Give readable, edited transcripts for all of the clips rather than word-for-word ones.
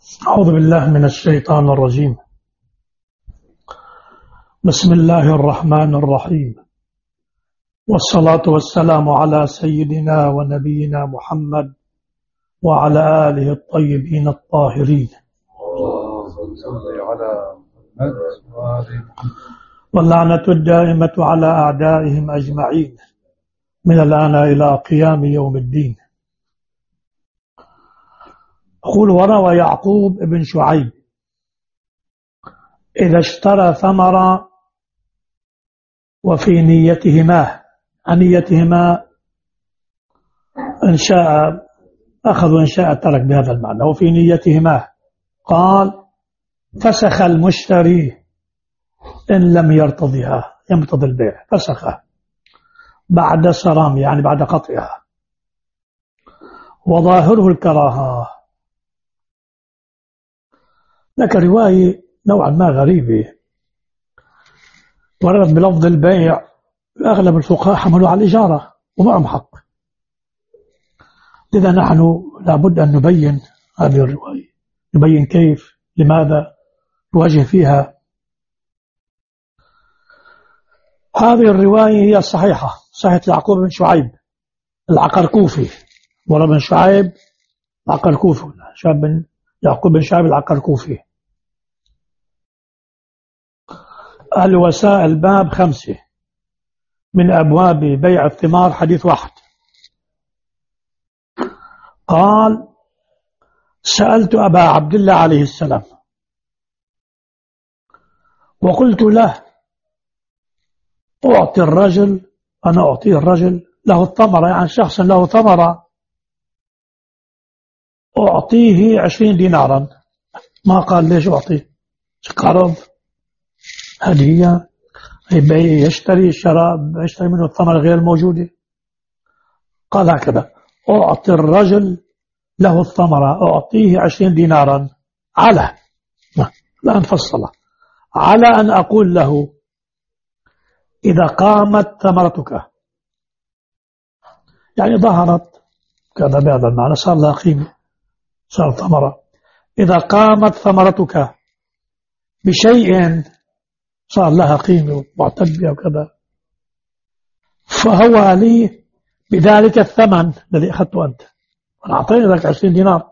أعوذ بالله من الشيطان الرجيم. بسم الله الرحمن الرحيم، والصلاة والسلام على سيدنا ونبينا محمد وعلى آله الطيبين الطاهرين، واللعنة الدائمة على أعدائهم أجمعين من الآن إلى قيام يوم الدين. يقول: وروى يعقوب بن شعيب: إذا اشترى ثمرة وفي نيتهما إن شاء أخذ وإن شاء ترك بهذا المعنى. وفي نيتهما قال: فسخ المشتري إن لم يرتضيها، يمتضي البيع، فسخه بعد صرام، يعني بعد قطعها، وظاهره الكراهة. لك رواية نوعا ما غريبة وردت بلفظ البيع، أغلب الفقهاء حملوا على الإجارة ومعهم حق. لذا نحن لابد أن نبين هذه الرواية، نبين كيف، لماذا، نواجه فيها. هذه الرواية هي الصحيحة، صحيحة يعقوب بن شعيب العقركوفي، ولا بن شعيب العقركوفي، يعقوب بن شعيب العقركوفي. الوسائل باب 5 من أبواب بيع الثمار، حديث 1. قال: سألت أبا عبد الله عليه السلام وقلت له: أنا أعطيه الرجل له الثمرة، يعني شخص له ثمرة، أعطيه 20 دينارا. ما قال ليش أعطيه، قرض، هدية، يشتري الشراب، يشتري منه الثمرة غير الموجودة. قال هكذا: أعطي الرجل له الثمرة، أعطيه 20 دينارا على، لا نفصله، على أن أقول له: إذا قامت ثمرتك، يعني ظهرت كذا بهذا المعنى، صار لها قيمة، صار ثمرة. إذا قامت ثمرتك بشيء صار لها قيمة ومعتد بها وكذا، فهو لي بذلك الثمن الذي أخذته أنت. أنا أعطيني ذلك 20 دينار،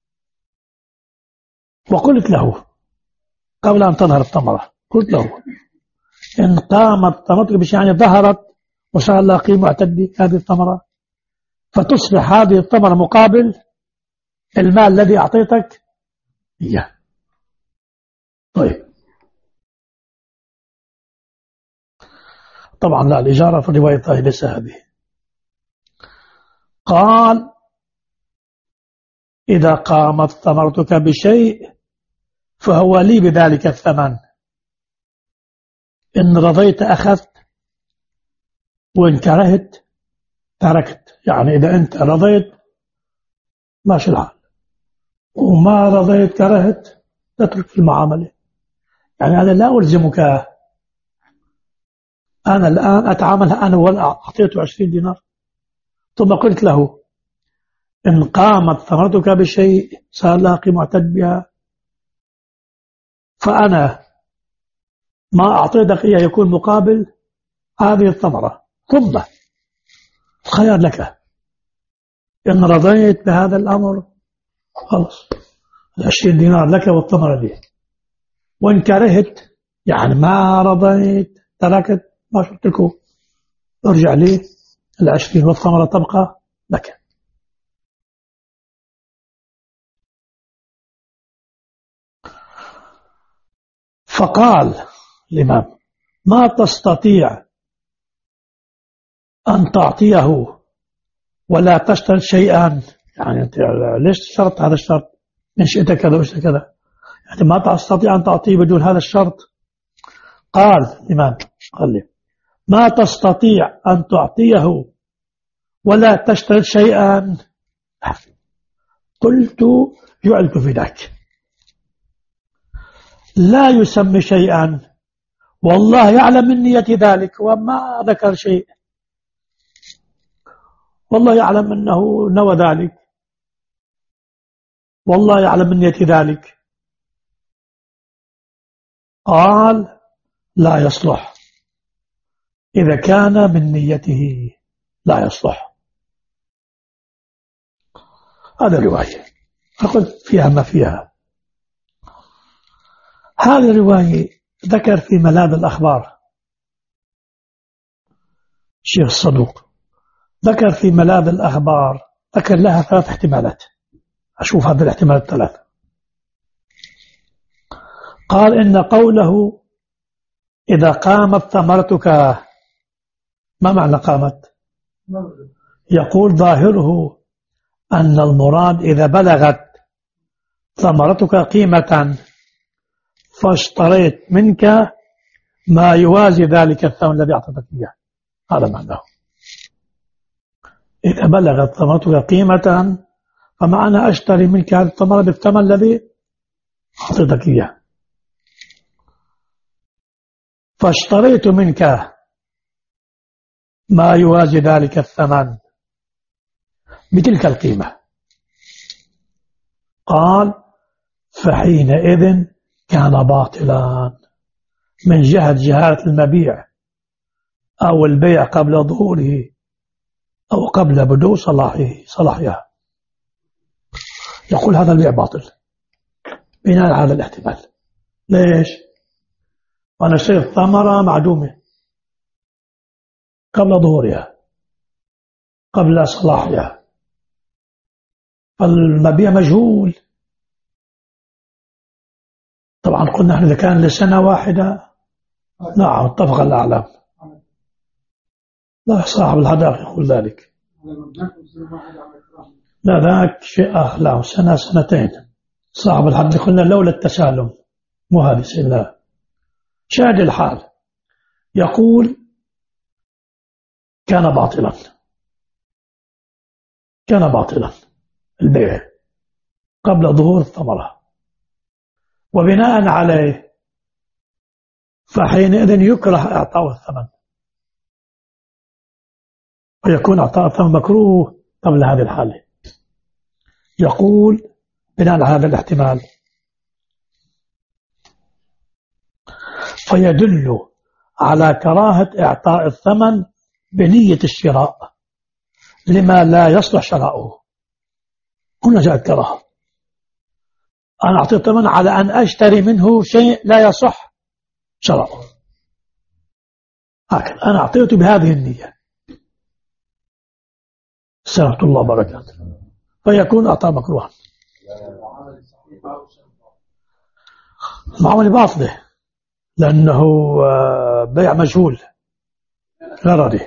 وقلت له قبل أن تظهر الثمرة، قلت له: إن قامت ثمرتك بشيء، يعني ظهرت وصار لها قيمة معتد هذه الثمرة، فتصبح هذه الثمرة مقابل المال الذي أعطيتك إياه. طيب، طبعا لا، الإجارة في الرواية الثانية ليس هذه. قال: إذا قامت ثمرتك بشيء فهو لي بذلك الثمن، إن رضيت أخذت، وإن كرهت تركت. يعني إذا أنت رضيت ماشي الحال، وما رضيت كرهت تترك المعاملة. يعني أنا لا ألزمك، أنا الآن أتعامل، أنا ولا أعطيته 20 دينار، ثم قلت له: إن قامت ثمرتك بشيء صار لها قيمة معتد بها، فأنا ما أعطيتك إياه يكون مقابل هذه الثمرة، ثم الخيار لك، إن رضيت بهذا الأمر خلص 20 دينار لك والثمرة لي، وإن كرهت، يعني ما رضيت تركت، ما شرط لكم، ارجع لي 20 والثمرة تبقى لك. فقال الإمام: ما تستطيع أن تعطيه ولا تشترط شيئا. يعني أنت ليش شرط هذا الشرط؟ إن شئت كذا وشئت كذا، يعني ما تستطيع أن تعطيه بدون هذا الشرط. قال الإمام: قال لي: ما تستطيع أن تعطيه ولا تشترط شيئا. قلت: جعلت في ذاك، لا يسمي شيئا، والله يعلم من نية ذلك، وما ذكر شيء، والله يعلم أنه نوى ذلك، والله يعلم من نية ذلك. قال لا يصلح إذا كان من نيته لا يصلح. هذا رواية أقول فيها ما فيها. هذه الرواية ذكر في ملاذ الأخبار الشيخ الصدوق، ذكر في ملاذ الأخبار، ذكر لها 3 احتمالات. أشوف هذه الاحتمالات 3. قال إن قوله إذا قامت ثمرتك، ما معنى قامت؟ يقول ظاهره أن المراد إذا بلغت ثمرتك قيمة فاشتريت منك ما يوازي ذلك الثمن الذي أعطتك إياه، هذا معناه. إذا بلغت ثمرتك قيمة فمعنى أشتري منك هذه الثمرة بالثمن الذي أعطتك إياه، فاشتريت منك ما يوازي ذلك الثمن بتلك القيمة. قال فحينئذ كان باطلا من جهة جهالة المبيع أو البيع قبل ظهوره أو قبل بدو صلاحها. يقول هذا البيع باطل بناء على هذا الاحتمال. ليش؟ وأنا اشتري الثمرة معدومة قبل ظهورها قبل صلاحها، المبيع مجهول. طبعا قلنا احنا إذا كان لسنة واحدة نعم اتفق الأعلام، لا صاحب الحدائق يقول ذلك، لا ذاك شيء آخر، لا سنة سنتين. صاحب الحدائق قلنا لولا التسالم مو هذه سنة. شاهد الحال يقول كان باطلا، كان باطلا البيع قبل ظهور الثمرة، وبناء عليه فحينئذ يكره إعطاء الثمن ويكون إعطاء الثمن مكروه قبل هذه الحالة. يقول بناء على هذا الاحتمال فيدل على كراهة إعطاء الثمن بنية الشراء لما لا يصلح شراؤه. هنا جاءت كراهة، أنا أعطي الثمن على أن أشتري منه شيء لا يصح شراؤه، هكذا أنا أعطيته بهذه النية. سلامة الله وبركاته. فيكون أعطاء مكروها. معاملة باطلة لأنه بيع مجهول غرضي.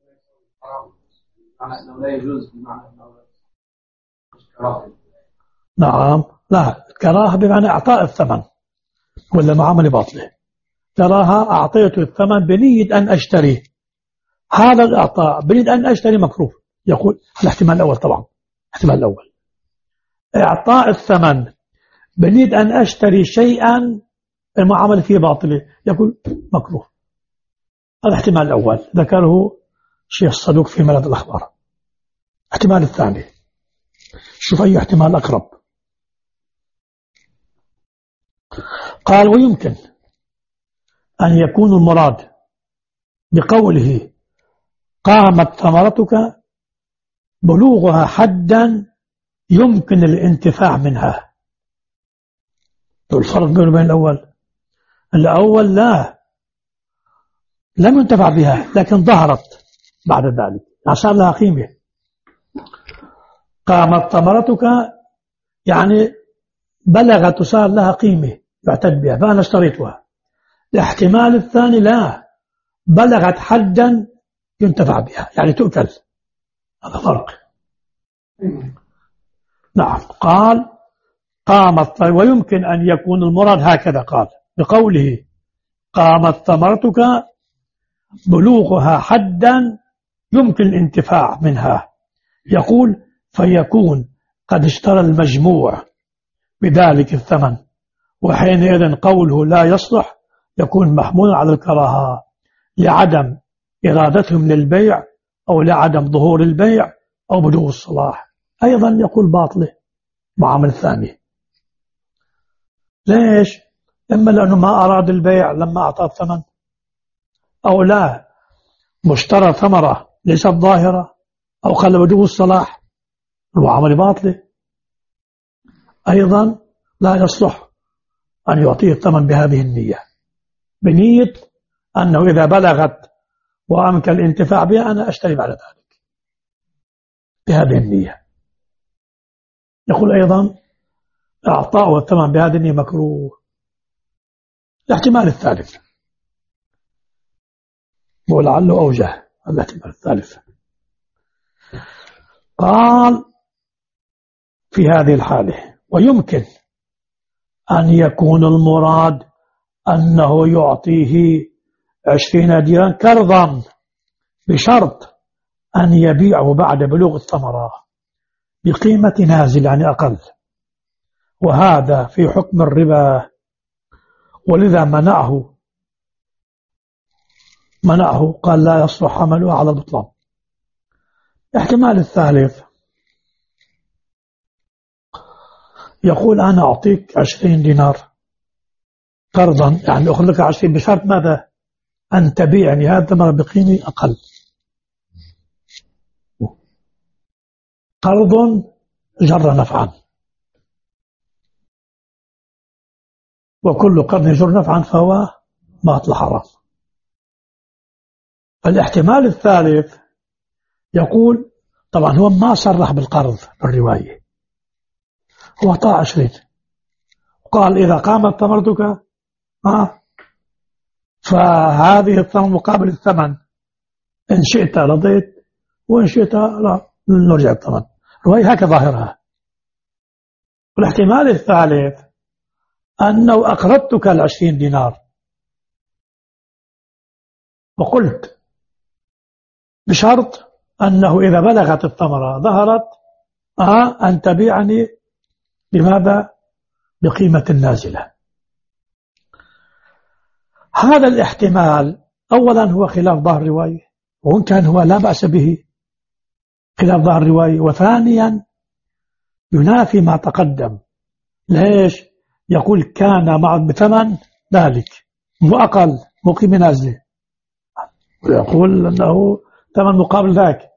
نعم، لا كراهة بمعنى إعطاء الثمن ولا معاملة باطلة. كراهة أعطيته الثمن بنية أن أشتري، هذا الإعطاء بنية أن أشتري مكروه. يقول الاحتمال الأول، طبعا الاحتمال الأول إعطاء الثمن بنية أن أشتري شيئا المعاملة فيه باطلة، يقول مكروه. هذا الاحتمال الأول ذكره الشيخ الصدوق في ملاذ الأخبار. الاحتمال الثاني، شوف أي احتمال أقرب. قال ويمكن أن يكون المراد بقوله قامت ثمرتك بلوغها حدا يمكن الانتفاع منها. الفرق بين الأول، الأول لا لم ينتفع بها لكن ظهرت بعد ذلك صار لها قيمة. قامت ثمرتك يعني بلغت وصار لها قيمة يعتد بها فأنا اشتريتها. الاحتمال الثاني لا، بلغت حدا ينتفع بها يعني تؤكل. هذا فرق. نعم. قال قامت، ويمكن أن يكون المراد هكذا قال بقوله قامت ثمرتك بلوغها حدا يمكن الانتفاع منها. يقول فيكون قد اشترى المجموع بذلك الثمن، وحينئذ قوله لا يصلح يكون محمولا على الكراهة لعدم إرادتهم للبيع أو لعدم ظهور البيع أو بدو الصلاح. أيضا يقول باطله معاملة ثانية. ليش؟ إما لأنه ما أراد البيع لما أعطى الثمن، أو لا مشترى ثمرة ليست ظاهرة، أو قال وجوه الصلاح، المعاملة باطلة. أيضا لا يصلح أن يعطيه الثمن بهذه النية، بنية أنه إذا بلغت وأمكن الانتفاع بها أنا أشتري بعد ذلك، بهذه النية. يقول أيضا إعطاء الثمن بهذه النية مكروه. الاحتمال الثالث ولعله أوجه، الاحتمال الثالث قال في هذه الحالة ويمكن أن يكون المراد أنه يعطيه 20 دينارا كرضا بشرط أن يبيعه بعد بلوغ الثمرة بقيمة نازل يعني أقل، وهذا في حكم الربا، ولذا منعه قال لا يصلح عمله على البطلان. الاحتمال الثالث يقول أنا أعطيك 20 دينار قرضا، يعني أخذ لك 20 بشرط ماذا؟ أن تبيعني هذا الثمرة بقيمة أقل. قرض جر نفعا، وكل قرض يجر نفعا فهو باطل حرام. الاحتمال الثالث يقول طبعا هو ما صرح بالقرض بالرواية، هو أعطاه 20 وقال إذا قامت ثمرتك فهذه الثمن مقابل الثمن، إن شئت رضيت وإن شئت لا نرجع الثمن. الرواية هكذا ظاهرها. والاحتمال الثالث أنه أقرضتك 20 دينار وقلت بشرط أنه إذا بلغت الثمرة ظهرت أن تبيعني بماذا؟ بقيمة نازلة. هذا الاحتمال أولا هو خلاف ظاهر الرواية، وإن كان هو لا بأس به خلاف ظاهر الرواية، وثانيا ينافي ما تقدم. ليش؟ يقول كان بثمن ذلك مو أقل مو قيمة نازلة، ويقول أنه ثمن مقابل ذاك.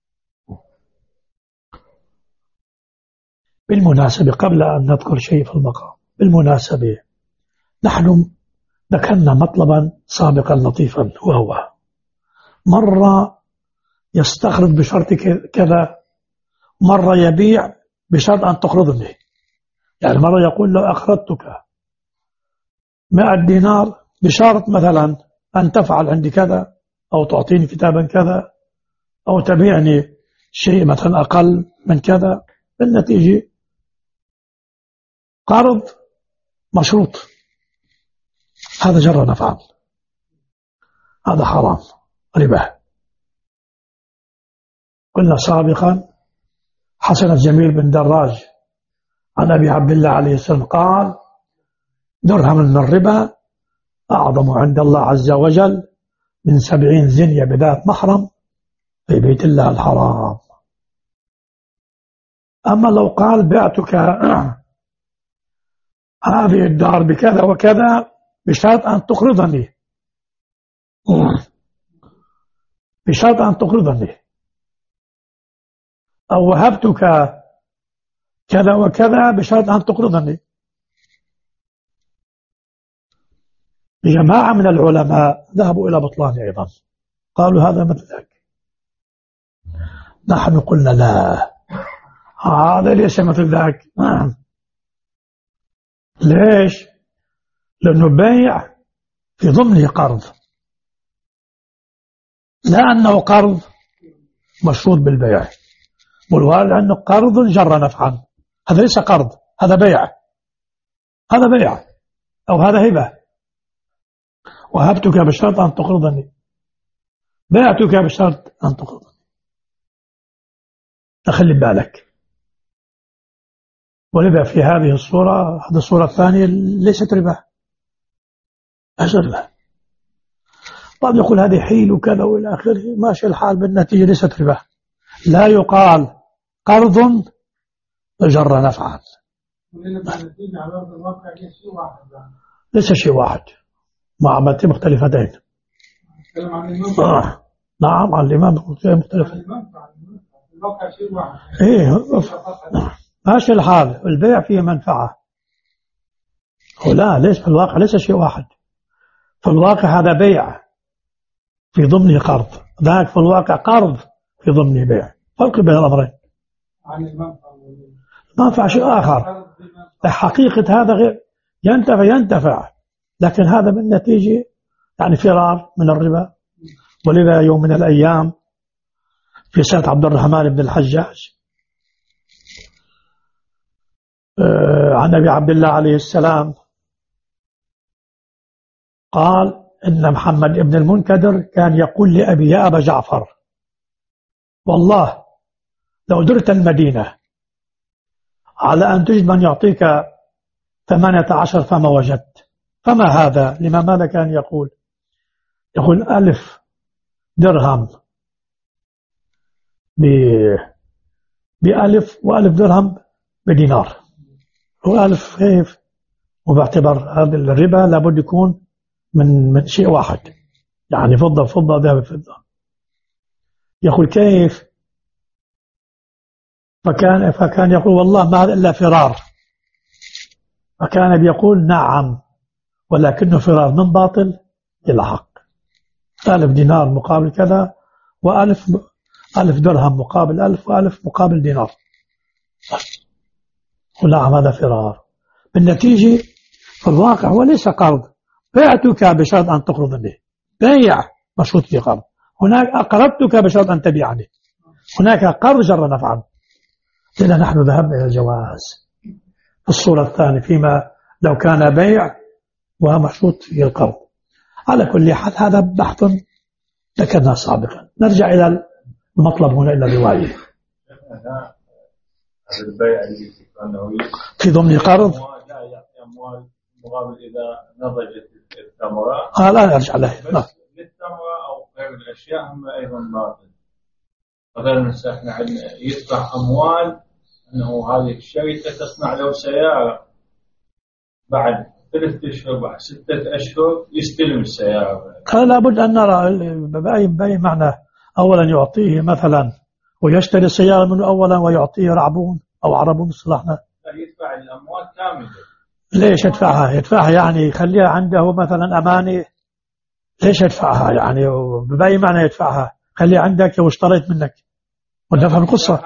بالمناسبة قبل أن نذكر شيء في المقام، بالمناسبة نحن ذكرنا مطلبا سابقا لطيفا، وهو مرة يستخرج بشرط كذا، مرة يبيع بشرط أن تقرضني. يعني مرة يقول لو أقرضتك 100 دينار بشرط مثلا أن تفعل عندي كذا، أو تعطيني كتابا كذا، أو تبيعني شيء مثلا أقل من كذا، بالنتيجة قرض مشروط، هذا جر نفعا، هذا حرام ربا. قلنا سابقا حسن الجميل بن دراج عن أبي عبد الله عليه السلام قال درهم من الربا أعظم عند الله عز وجل من 70 زنية بذات محرم في بيت الله الحرام. أما لو قال بعتك هذه الدار بكذا وكذا بشرط أن تقرضني، بشرط أن تقرضني، أو وهبتك كذا وكذا بشرط أن تقرضني، جماعة من العلماء ذهبوا إلى بطلان أيضا، قالوا هذا مثل ذلك. نحن قلنا لا، هذا ليس مثل ذاك. ليش؟ لأنه بيع في ضمنه قرض، لا أنه قرض مشروط بالبيع، والوالد أنه قرض جر نفعا، هذا ليس قرض، هذا بيع، هذا بيع أو هذا هبة. وهبتك بشرط أن تقرضني، بعتك بشرط أن تقرضني، أخلي بالك. ولذا في هذه الصورة، هذه الصورة الثانية ليست ربا، ليست ربا. بعض يقول هذه حيل وكذا وإلى آخره، ماشي الحال، بالنتيجة ليست ربا. لا يقال قرض جر نفعا. ليس شيء واحد، معاملتين مختلفتين. نعم، عن الإمام مختلفتين. إيه، ماشي الحال، البيع فيه منفعة. ولا ليس في الواقع ليس شيء واحد. في الواقع هذا بيع في ضمنه قرض، ذاك في الواقع قرض في ضمنه بيع، فرق بين الأمرين. منفعة شيء آخر، حقيقة هذا غير، ينتفع لكن هذا بالنتيجة يعني فرار من الربا. ولذا يوم من الأيام في سنة عبد الرحمن بن الحجاج عن أبي عبد الله عليه السلام قال إن محمد بن المنكدر كان يقول لأبي: يا أبا جعفر، والله لو درت المدينة على أن تجد من يعطيك 18 فما وجدت. فما هذا؟ لما ماذا كان يقول؟ يقول 1000 درهم ب1000 و1000 درهم بدينار، و1000 كيف؟ وباعتبار هذا الربا لابد يكون من شيء واحد، يعني فضة فضة ذهب فضة. يقول كيف؟ فكان يقول والله ما هذا إلا فرار. فكان بيقول نعم، ولكنه فرار من باطل إلى حق. 1000 دينار مقابل كذا، و1000 درهم مقابل 1000، و1000 مقابل دينار. ونعم هذا فرار. بالنتيجة في الواقع هو ليس قرض، بعتك بشرط أن تقرض مني، بيع مشروط في قرض. هناك أقرضتك بشرط أن تبيعني، هناك قرض جر نفعا. إذا نحن ذهبنا إلى الجواز في الصورة الثانية، فيما لو كان بيع ومشروط في القرض. على كل حال هذا بحث ذكرناه سابقا. نرجع إلى المطلب هنا، إلى الرواية. البيع في ضمن قرض أموال مقابل إذا نضجت الثمرة. لا أرجع له. للثمرة أو غير الأشياء هم أيضا باطل. مثلا احنا يدفع أموال أنه هذه الشركة تصنع له سيارة، بعد 3 أشهر بعد 6 أشهر يستلم السيارة. لابد أن نرى بأي معنى. أولا يعطيه مثلا ويشتري السيارة منه أولا، ويعطيه رعبون أو عربون صلاحنا. يدفع الأموال كاملة. ليش يدفعها يعني يخليها عنده مثلا أمانة؟ ليش يدفعها يعني؟ بأي معنى يدفعها؟ خليها عندك واشتريت منك ودفع القصة.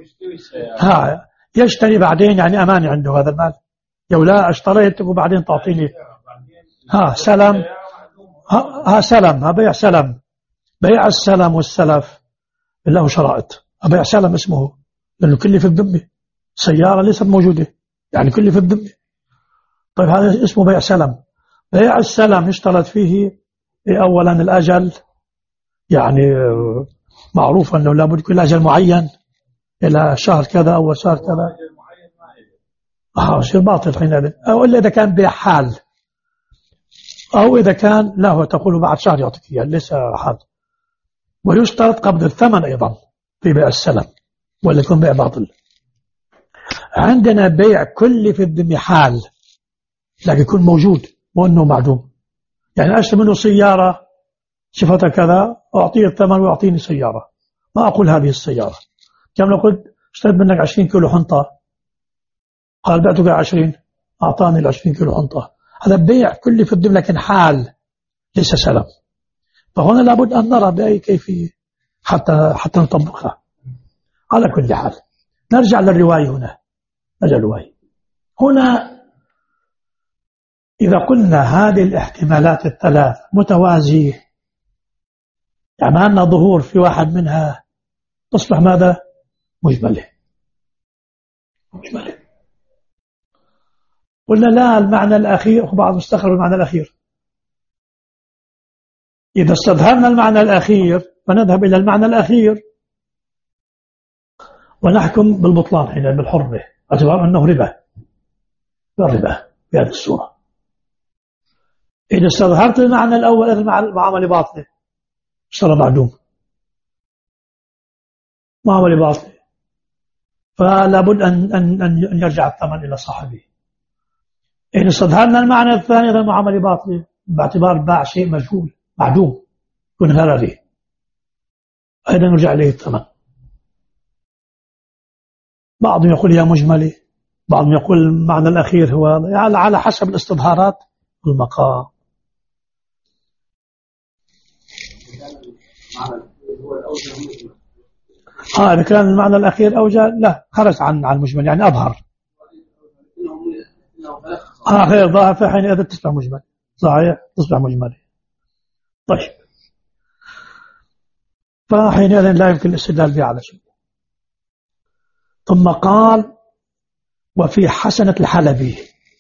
يشتري بعدين يعني أمانة عنده هذا المال. لا اشتريت وبعدين تعطيني. سلم. سلم، بيع سلم. بيع السلم والسلف له شرائط. بيع سلم اسمه، لأنه كل في الذمة، سيارة ليست موجودة يعني كل في الذمة. طيب هذا اسمه بيع سلم. بيع السلم يشترط فيه أولا الأجل، يعني معروف أنه لابد يكون أجل معين إلى شهر كذا أو شهر كذا. شيء باطل حينئذ. أو إلا إذا كان بيع حال، أو إذا كان لا تقول بعد شهر يعطيك إياه، ليس حال. ويشترط قبض الثمن أيضا في بيع السلم، ولا يكون بيع باطل. عندنا بيع كل في الذمة حال، لكن يكون موجود مو أنه معدوم. يعني أشتري منه سيارة صفتها كذا، أعطيه الثمن ويعطيني سيارة، ما أقول هذه السيارة. كما لو قلت اشتريت منك 20 كيلو حنطة، قال بعتك 20، أعطاني 20 كيلو حنطة. هذا بيع كل في الذمة لكن حال ليس سلم. فهنا لابد أن نرى بأي كيفية حتى نطبقها. على كل حال نرجع للرواية هنا. هنا إذا قلنا هذه الاحتمالات الثلاث متوازية، يعني أن ظهور في واحد منها تصبح ماذا؟ مجملة. قلنا لا، المعنى الأخير بعض مستخرج المعنى الأخير. إذا استظهرنا المعنى الأخير فنذهب إلى المعنى الأخير ونحكم بالبطلان حين بالحرمة، اعتبار أنه ربا في هذه الصورة. إذا استظهرت المعنى الأول المعاملة باطلة، صار معدوم، معاملة باطلة. فلا بد أن يرجع الثمن إلى صاحبه. إن استظهرنا المعنى الثاني هذا المعاملة باطلة باعتبار باع شيء مجهول معدوم يكون غرري، أيضا يرجع إليه الثمن. بعضهم يقول يا مجملة، بعضهم يقول المعنى الأخير هو على حسب الاستظهارات والمقام. إذا كان المعنى الأخير أوجه لا خرج عن المجمل، يعني أظهر غير ظاهر، فحينئذ تصبح مجمل. صحيح تصبح مجمل. طيب، فحينئذ لا يمكن الاستدلال به على شيء. ثم قال وفي حسنة الحلبي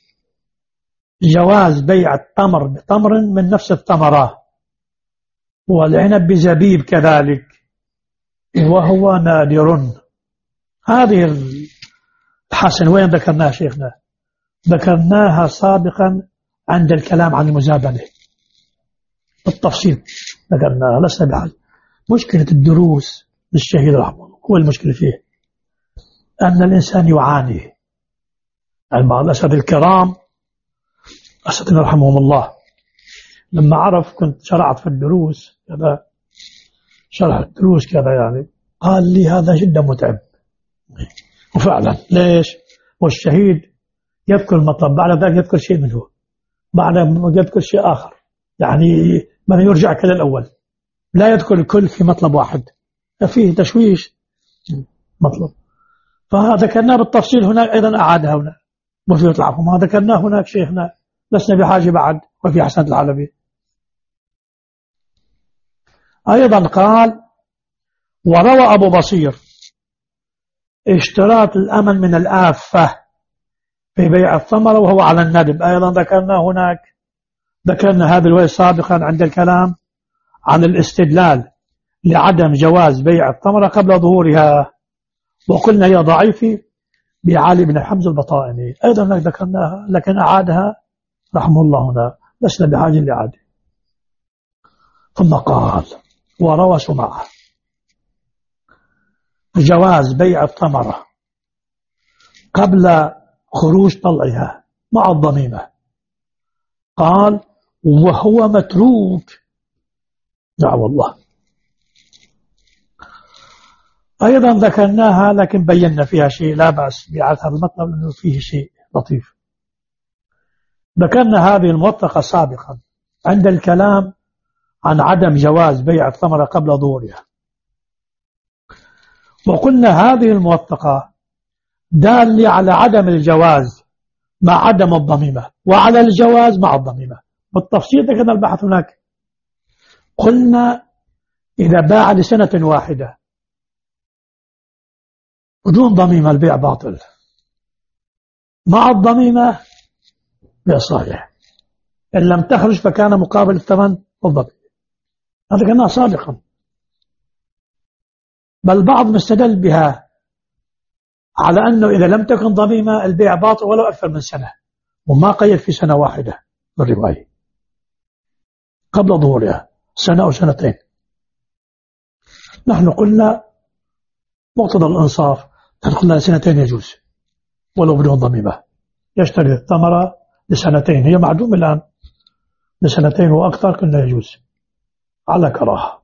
جواز بيع التمر بتمر من نفس الثمرة والعنب بزبيب كذلك وهو نادر. هذه الحسن وين ذكرناها شيخنا؟ ذكرناها سابقا عند الكلام عن المزابنة بالتفصيل ذكرناها، لسنا بحاجة. مشكلة الدروس للشهيد رحمه الله هو المشكلة فيه أن الإنسان يعاني. بعض الأسد الكرام أسدنا رحمهم الله لما عرف كنت شرعت في الدروس كذا، شرح الدروس كذا يعني، قال لي هذا جدا متعب. وفعلا ليش؟ والشهيد يذكر المطلب بعد ذلك يذكر شيء منه، بعد يذكر شيء آخر، يعني ما يرجع كذا الأول، لا يذكر الكل في مطلب واحد، فيه تشويش مطلب. فذكرناه بالتفصيل هناك، أيضا أعادها هنا وفي العفو ما ذكرناه هناك شيخنا، لسنا بحاجة بعد. وفي حسنة الحلبي أيضا قال وروى أبو بصير اشتراط الأمن من الآفة في بيع الثمرة وهو على الندب. أيضا ذكرنا هناك، ذكرنا هذا الوجه سابقا عند الكلام عن الاستدلال لعدم جواز بيع الثمرة قبل ظهورها، وقلنا هي ضعيفة بعلي بن حمزة البطائني. أيضا ذكرناها لكن أعادها رحمه الله هنا، لسنا بحاجة لإعادة. ثم قال وروى سمعة جواز بيع الثمرة قبل خروج طلعها مع الضميمة. قال وهو متروك. نعم والله. أيضا ذكرناها لكن بينا فيها شيء لا بأس بإعادة هذا المطلب لأنه فيه شيء لطيف. ذكرنا هذه الموثقة سابقا عند الكلام عن عدم جواز بيع الثمرة قبل ظهورها، وقلنا هذه الموثقة دالة على عدم الجواز مع عدم الضميمة وعلى الجواز مع الضميمة. بالتفصيل ذكرنا البحث هناك. قلنا إذا باع لسنة واحدة بدون ضميمة البيع باطل، مع الضميمة بيع صحيح، إن لم تخرج فكان مقابل الثمن والضميمة. هذا كنا سابقا، بل بعض مستدل بها على أنه إذا لم تكن ضميمة البيع باطل ولو أكثر من سنة، وما قيد في سنة واحدة بالرواية قبل ظهورها، سنة أو سنتين. نحن قلنا مقتضى الإنصاف تدخلنا سنتين يجوز ولو بدون ضميمة، يشتري الثمرة لسنتين، هي معدوم الآن لسنتين وأكثر كنا يجوز على كراهة.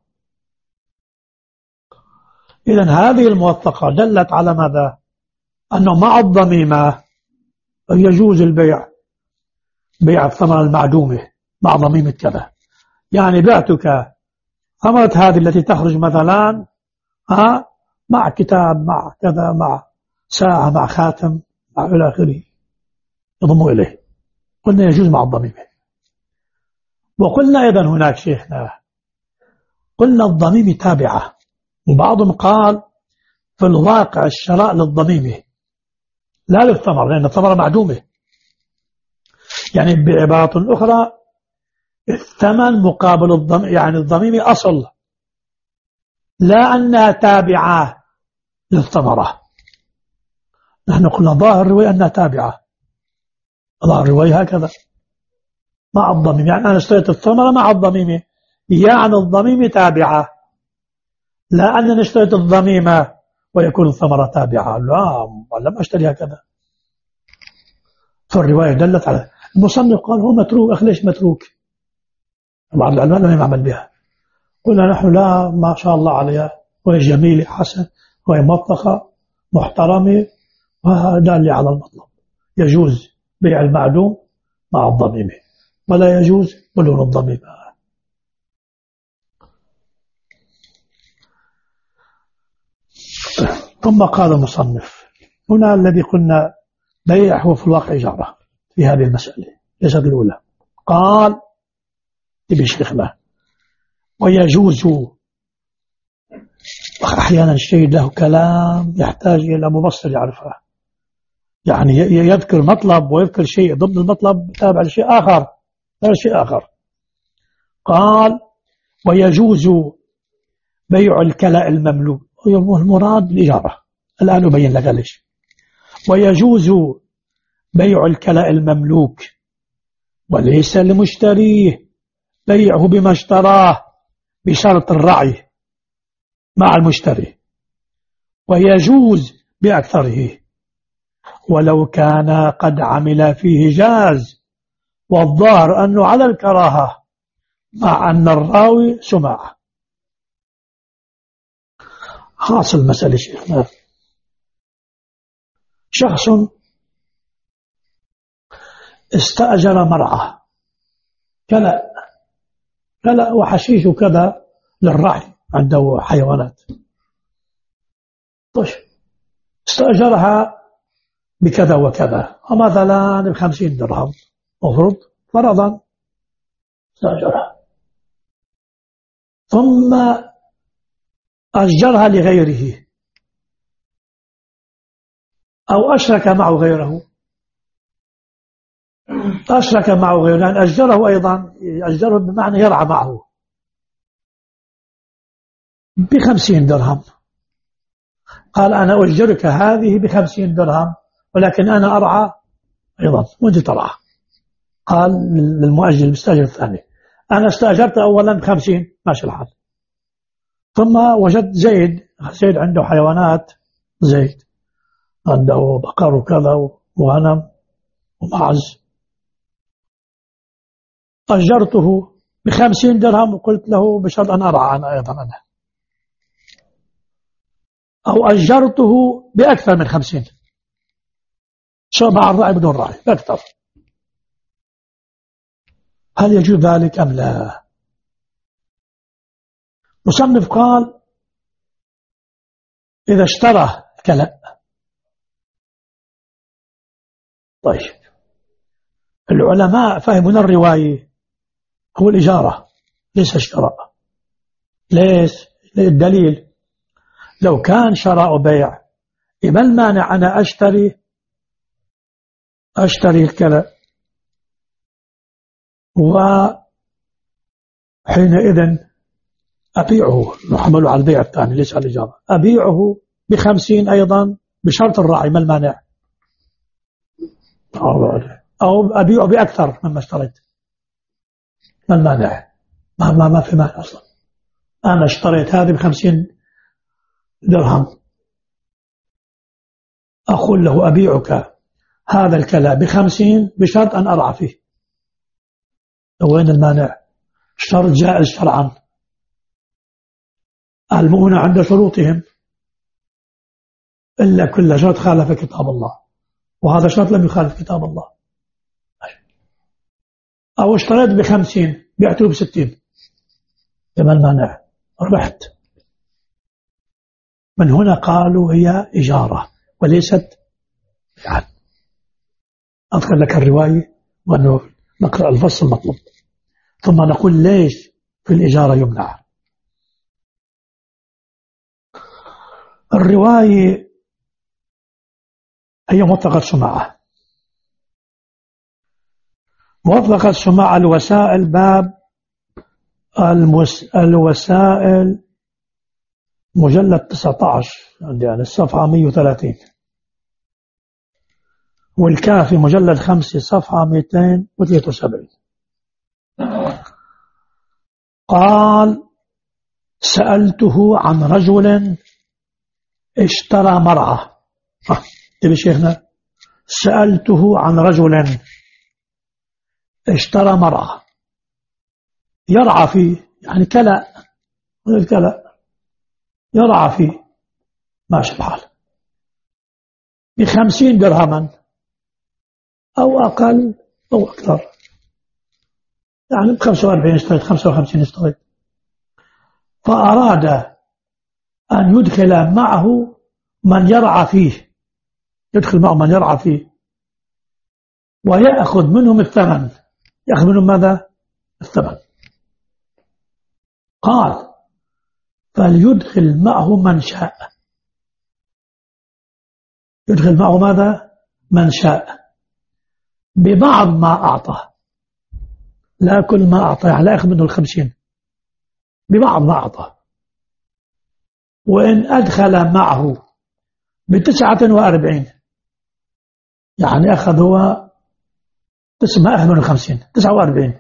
إذن هذه الموثقة دلت على ماذا؟ أنه مع الضميمة يجوز البيع، بيع الثمرة المعدومة مع ضميمة كذا. يعني بعتك ثمرة هذه التي تخرج مثلا مع كتاب مع كذا مع ساعة مع خاتم مع إلى آخره يضم إليه، قلنا يجوز مع الضميمة. وقلنا أيضا هناك شيخنا قلنا الضميمة تابعة، وبعضهم قال في الواقع الشراء للضميمة لا للثمر لأن الثمرة معدومة، يعني بعبارة أخرى الثمن مقابل الضميمة، يعني الضميمة أصل لا أنها تابعة للثمرة. نحن قلنا ظاهر الرواية أنها تابعة، ظاهر الرواية هكذا مع الضميمة، يعني أنا اشتريت الثمرة مع الضميمة، يعني الضميمة تابعة، لا أنني اشتريت الضميمة ويكون الثمرة تابعة. لا لم أشتري هكذا. فالرواية دلت على المصنف قال هو متروك. أخي ليش متروك؟ بعض العلماء لم يعمل بها. قلنا نحن لا، ما شاء الله عليها، وهي جميلة حسن، وهي مطبخة محترمة، ودالة على المطلب. يجوز بيع المعدوم مع الضميمة، ولا يجوز بلون الضميمة. ثم قال المصنف هنا الذي قلنا بيع هو في الواقع إجارة في هذه المسألة ليست الأولى. قال تبي شيخنا ويجوز. أحيانا الشيء له كلام يحتاج إلى مبصر يعرفه، يعني يذكر مطلب ويذكر شيء ضمن المطلب تابع لشيء آخر. هذا شيء آخر. قال ويجوز بيع الكلاء المملوك. المراد الإجارة. الآن أبين لك ليش. ويجوز بيع الكلاء المملوك وليس لمشتريه بيعه بما اشتراه بشرط الرعي مع المشتري، ويجوز بأكثره ولو كان قد عمل فيه جاز، والظاهر أنه على الكراهة مع أن الراوي سمع. حاصل المسألة شيخنا شخص استأجر مرعى كلا وحشيش كذا للرعي، عنده حيوانات. طيب استأجرها بكذا وكذا، ومثلا ب50 درهم مفروض فرضا استأجرها، ثم أجرها لغيره أو أشرك معه غيره. أشرك معه غيره لأن أجره أيضا، أجره بمعنى يرعى معه ب50 درهم. قال أنا أجرك هذه ب50 درهم ولكن أنا أرعى أيضا وأنت ترعى. قال للمؤجر المستأجر الثاني أنا استأجرت أولا ب50 ماشي الحال، ثم وجدت زيد عنده حيوانات، زيد عنده بقر وكذا وغنم ومعز، أجرته ب50 درهم وقلت له بشرط أن أرعى أنا أيضا أو أجرته بأكثر من 50 شو مع الرعي بدون رعي بأكثر. هل يجوز ذلك أم لا؟ مصنف قال إذا اشترى كلا. طيب العلماء فهمون الرواية هو الإجارة ليس الشراء. ليش؟ الدليل لو كان شراء بيع ما المانع أنا أشتري الكلا وحينئذ أبيعه، نحمله على البيع الثاني ليس على الإجارة، أبيعه ب50 أيضا بشرط الراعي ما المانع، أو أبيعه بأكثر مما اشتريت ما المانع. ما في مانع أصلا. أنا اشتريت هذه ب50 درهم، أقول له أبيعك هذا الكلا ب50 بشرط أن أرعى فيه. وين المانع؟ الشرط جائز شرعا. المؤمنون عند شروطهم إلا كل شرط خالف كتاب الله، وهذا شرط لم يخالف كتاب الله. أو اشتريت ب50 بعته ب60 ما المانع؟ ربحت. من هنا قالوا هي إجارة وليست يعني. أذكر لك الرواية وأنه نقرأ الفصل المطلوب ثم نقول ليش في الإجارة يمنع. الرواية هي مطلقة سماعة. مطلقة سماعة الوسائل باب الوسائل مجلد 19 يعني الصفحة 130، والكافي مجلد 5 صفحة 273. قال سألته عن رجل اشترى مرعى. تبي شيخنا سألته عن رجل اشترى مرعى يرعى فيه، يعني كلا يرعى فيه، ماشي الحال، ب50 درهما أو أقل أو أكثر، يعني ب45 اشتريت، 55 اشتريت. فأراد أن يدخل معه من يرعى فيه، يدخل معه من يرعى فيه ويأخذ منهم الثمن. يأخذ منهم ماذا؟ الثمن. قال فليدخل معه من شاء، يدخل معه ماذا؟ من شاء، ببعض ما أعطى، لا كل ما أعطى، يعني لا يأخذ منه 50، ببعض ما أعطى. وإن أدخل معه ب49، يعني أخذ هو ما أخذ منه 50، 49،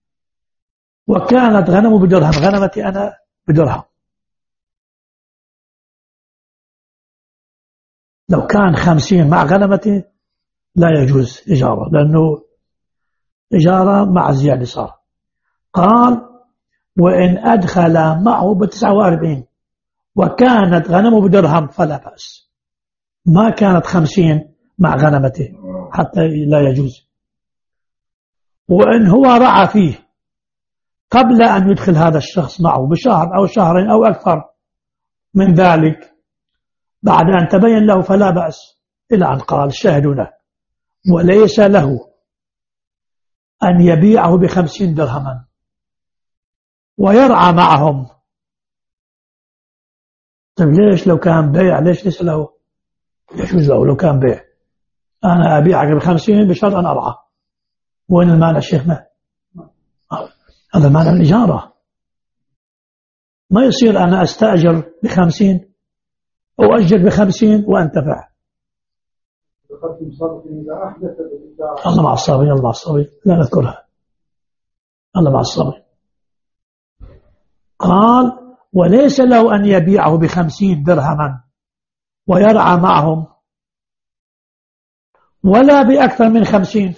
وكانت غنمه بدرهم، غنمتي أنا بدرهم. لو كان 50 مع غنمتي لا يجوز إجارة، لأنه إجارة مع الزيادة صار. قال وإن أدخل معه ب49 وكانت غنمه بدرهم فلا بأس، ما كانت 50 مع غنمته حتى لا يجوز. وإن هو رعى فيه قبل أن يدخل هذا الشخص معه بشهر أو شهرين أو أكثر من ذلك بعد أن تبين له فلا بأس، إلى أن قال الشاهد له وليس له أن يبيعه ب50 درهما ويرعى معهم. طيب ليش لو كان بيع ليش له؟ يجوز له لو كان بيع، أنا أبيعك ب50 بشرط أن أرعى. وين المانع شيخنا؟ هذا معنى الإجارة. ما يصير أنا أستأجر ب50 أو أجر ب50 وأنتفع. الله مع الصابرين، الله مع الصابرين، لا نذكرها، الله مع الصابرين. قال وليس له أن يبيعه ب50 درهما ويرعى معهم ولا بأكثر من 50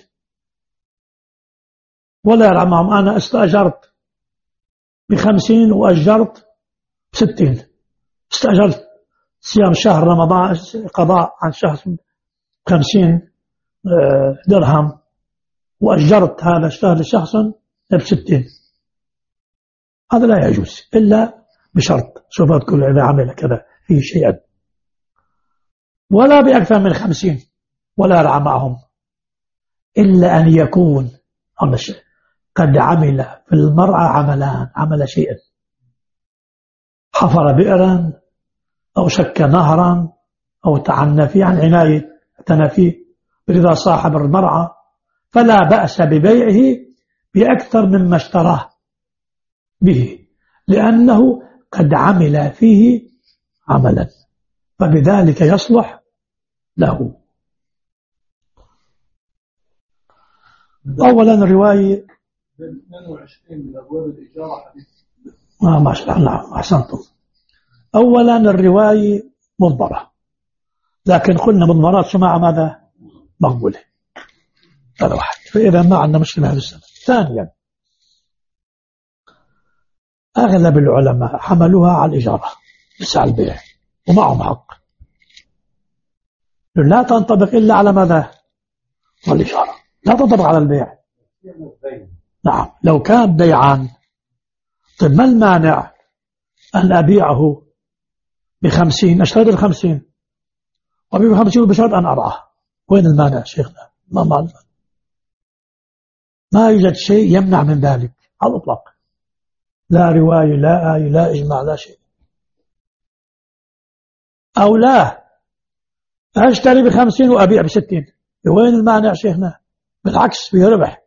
ولا يرعى معهم. أنا استأجرت ب50 وأجرت ب60، استأجرت صيام شهر رمضان قضاء عن شهر 50 درهم وأجرت هذا الشهر لشخص ب60، هذا لا يجوز إلا بشرط، سوف أذكر إذا عمل كذا فيه شيئا. ولا بأكثر من 50 ولا يرعى معهم إلا أن يكون قد عمل في المرعى عملان، عمل شيئا، حفر بئرا أو شك نهرا أو تعنى فيه عن عناية اعتنى فيه برضا صاحب المرعى، فلا بأس ببيعه بأكثر مما اشتراه به، لأنه قد عمل فيه عملا، فبذلك يصلح له. أولا الرواية 22 من أبواب الإجارة حديث ما شاء الله أحسنتم. أولا الرواية مضمرة، لكن قلنا مضمرات سماع ماذا؟ مقبولة، هذا واحد، فإذا ما عندنا مشكلة هذا السنة. ثانيا أغلب العلماء حملوها على الإجارة ليس على البيع، ومعهم حق، لا تنطبق إلا على ماذا؟ والإجارة، لا تنطبق على البيع. نعم لو كان بيعان، طيب ما المانع أن أبيعه ب50، اشتريت ب50 وأبيعه ب50 بشرط أن أرعاه، وين المانع شيخنا؟ ما يوجد شيء يمنع من ذلك على الإطلاق، لا رواية لا آية لا إجماع لا شيء. أو لا أشتري ب50 وأبيع ب60، وين المانع شيخنا؟ بالعكس فيه ربح.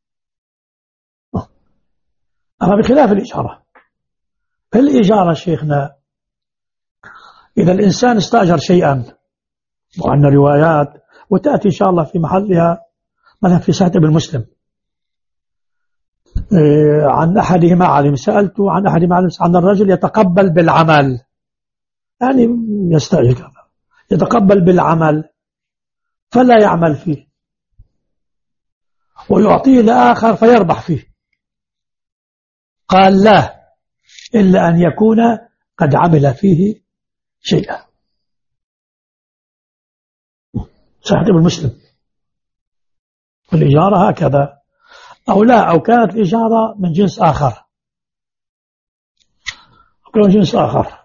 أما بخلاف الإجارة، الإجارة شيخنا إذا الإنسان استأجر شيئا، وعندنا روايات وتأتي إن شاء الله في محلها، مثلا في صحيح ابن مسلم عن أحدهما علم، سألت عن أحدهما علم عن الرجل يتقبل بالعمل يعني يستأجر كذا، يتقبل بالعمل فلا يعمل فيه، ويعطيه لآخر فيربح فيه. قال لا، إلا أن يكون قد عمل فيه شيئا. صحيح المسلم. والإجارة هكذا، أو لا، أو كانت الإجارة من جنس آخر، من جنس آخر،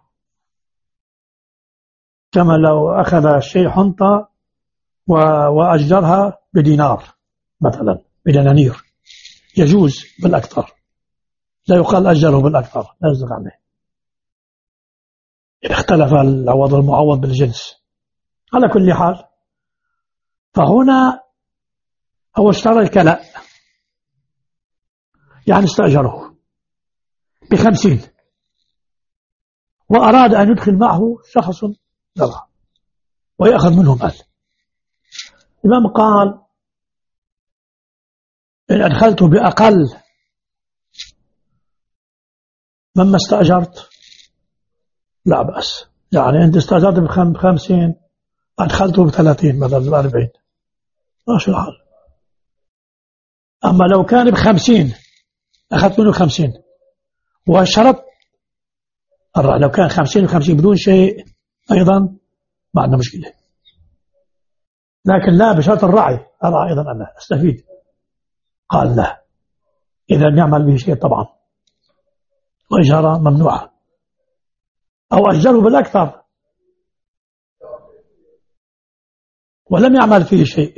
كما لو أخذ الشيء حنطة وأجرها بدينار مثلا، بدنانير، يجوز بالأكثر، لا يقال أجره بالأكثر، لا يصدق عليه، اختلف العوض والمعوض بالجنس. على كل حال، فهنا هو اشترى الكلاء، يعني استأجره ب50، وأراد أن يدخل معه شخص ذرة ويأخذ منه مال. الإمام قال إن أدخلته بأقل مما استأجرت لا بأس، يعني أنت استأجرت ب50 أدخلته ب30 مثلا ب40 ماشي الحال. أما لو كان ب50 أخذت منه 50 وشرط لو كان 50 و50 بدون شيء أيضا ما عندنا مشكلة، لكن لا بشرط الرعي، أرى أيضا أنا أستفيد. قال لا، إذا نعمل به شيء طبعا، وإجارة ممنوعة، أو أجره بالأكثر ولم يعمل فيه شيء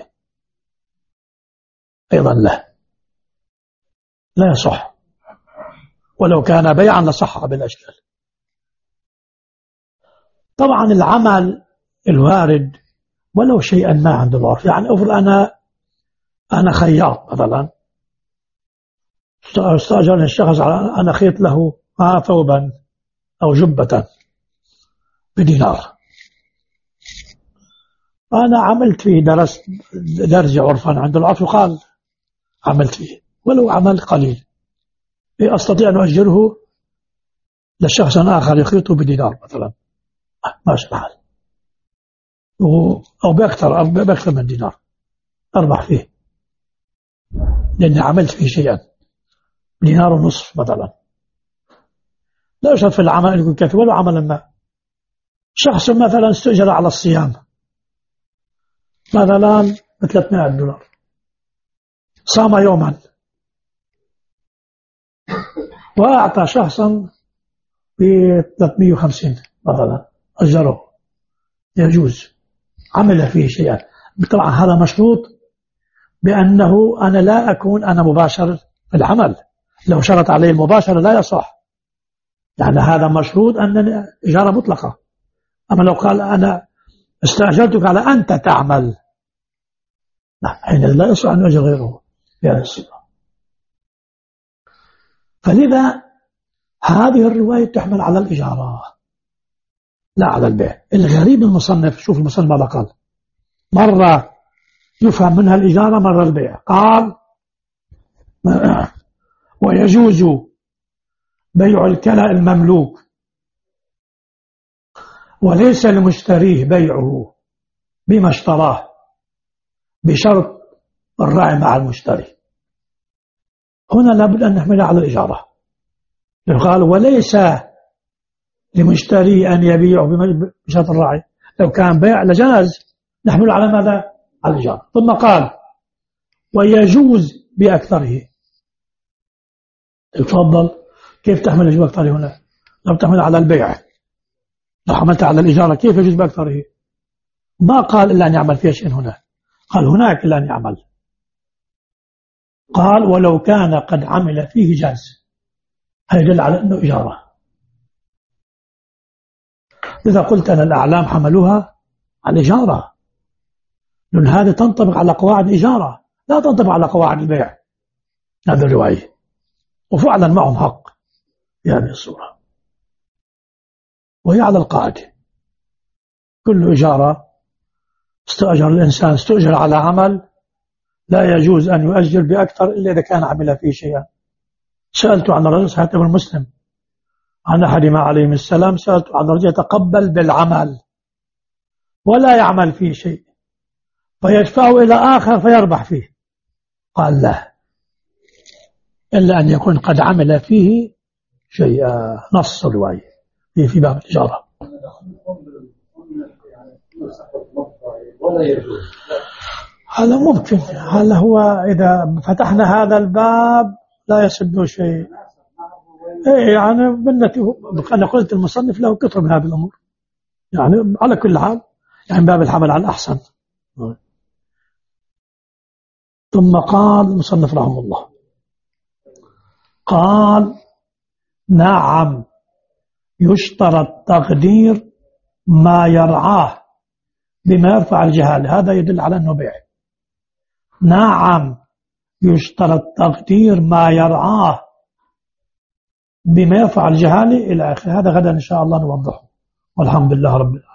أيضا لا يصح، ولو كان بيعا لصح بالأشكال. طبعا العمل الوارد ولو شيئا ما عند العرف، يعني أفرض أنا خياط مثلا، استأجرني الشخص على أنا خيط له ثوبا أو جبة بدينار، أنا عملت فيه، درست درجة عرفا عند العرف، وقال عملت فيه ولو عمل قليل، أستطيع أن أجره لشخص آخر يخيطه بدينار مثلا، ماشي الحال، أو بأكثر من دينار أربح فيه، لأني عملت فيه شيئا، دينار ونصف مثلا. لا يشرط في العمل أن يكون كافي ولو عملا ما. شخص مثلا استأجر على الصيام مثلا $300، صام يوما وأعطى شخصا ب350 مثلا، أجره، يجوز، عمل فيه شيئا. طبعا هذا مشروط بأنه أنا لا أكون أنا مباشر في العمل، لو شرط عليه المباشرة لا يصح، يعني هذا مشروط أن إجارة مطلقة. أما لو قال أنا استأجرتك على أنت تعمل، حين لا يصح أن يؤجر غيره بهذه الصورة. فلذا هذه الرواية تحمل على الإجارة لا على البيع. الغريب المصنف، شوف المصنف ماذا قال، مرة يفهم منها الإجارة، مرة البيع. قال ويجوز بيع الكلاء المملوك وليس لمشتريه بيعه بما اشتراه بشرط الراعي مع المشتري. هنا لابد أن نحمل على الإجارة، قال وليس لمشتري أن يبيعه بشرط الراعي، لو كان بيع لجاز نحمل على ماذا؟ على الإجارة. ثم قال ويجوز بأكثره. تفضل، كيف تحمل يجوز بأكثره هنا؟ لو تحمل على البيع، لو حملت على الإجارة كيف يجوز بأكثره؟ ما قال إلا أن يعمل فيها شيء هنا، قال هناك إلا أن يعمل. قال ولو كان قد عمل فيه جاز، هذا يدل على أنه إجارة. إذا قلت أن الأعلام حملوها على الإجارة، لأن هذه تنطبق على قواعد الإجارة لا تنطبق على قواعد البيع، هذا الرواية، وفعلا معهم حق في هذه الصورة. وهي على القاعدة، كل إجارة استأجر الإنسان استأجر على عمل لا يجوز أن يؤجر بأكثر إلا إذا كان عمل فيه شيئا. سألت عن رجل صحيح ابن مسلم عن أحدهما عليهم السلام سألت عن رجل يتقبل بالعمل ولا يعمل فيه شيء فيدفعه إلى آخر فيربح فيه، قال لا، إلا أن يكون قد عمل فيه شيئا. نص الرواية في باب التجارة. هذا ممكن، هذا هو إذا فتحنا هذا الباب لا يسد شيء. يعني أنا قلت المصنف له كثر من هذه الأمور، يعني على كل حال يعني باب الحمل على الأحسن. ثم قال المصنف رحمه الله، قال نعم يشترط تقدير ما يرعاه بما يرفع الجهالة، هذا يدل على أنه بيع. نعم يشترط تقدير ما يرعاه بما يرفع الجهالة إلى آخره. هذا غدا إن شاء الله نوضحه، والحمد لله رب العالمين.